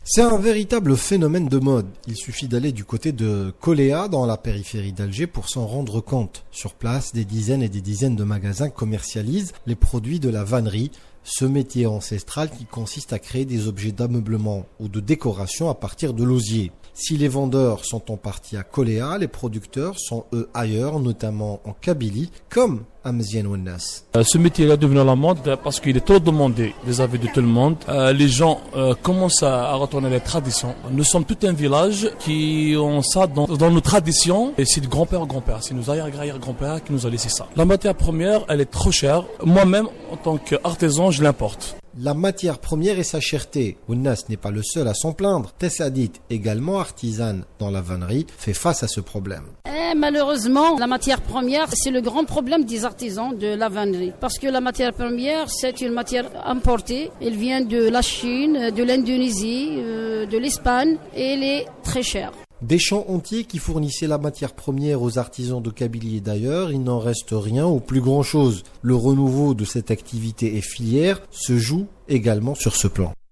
C'est un véritable phénomène de mode. Il suffit d'aller du côté de Koléa, dans la périphérie d'Alger, pour s'en rendre compte. Sur place, des dizaines et des dizaines de magasins commercialisent les produits de la vannerie, ce métier ancestral qui consiste à créer des objets d'ameublement ou de décoration à partir de l'osier. Si les vendeurs sont en partie à Koléa, les producteurs sont eux ailleurs, notamment en Kabylie, comme à Mziane Ouennas. Ce métier est devenu la mode parce qu'il est trop demandé vis-à-vis de tout le monde. Les gens commencent à retourner les traditions. Nous sommes tout un village qui ont ça dans nos traditions. Et c'est de grand-père, c'est nos arrière-grand-père qui nous a laissé ça. La matière première, elle est trop chère. Moi-même, en tant qu'artisan, je l'importe. La matière première et sa cherté. Ouennas n'est pas le seul à s'en plaindre. Tessadit, également artisane dans la vannerie, fait face à ce problème. Malheureusement, la matière première, c'est le grand problème des artisans de la vannerie. Parce que la matière première, c'est une matière importée. Elle vient de la Chine, de l'Indonésie, de l'Espagne et elle est très chère. Des champs entiers qui fournissaient la matière première aux artisans de Kabylie et d'ailleurs, il n'en reste rien ou plus grand chose. Le renouveau de cette activité et filière se joue également sur ce plan.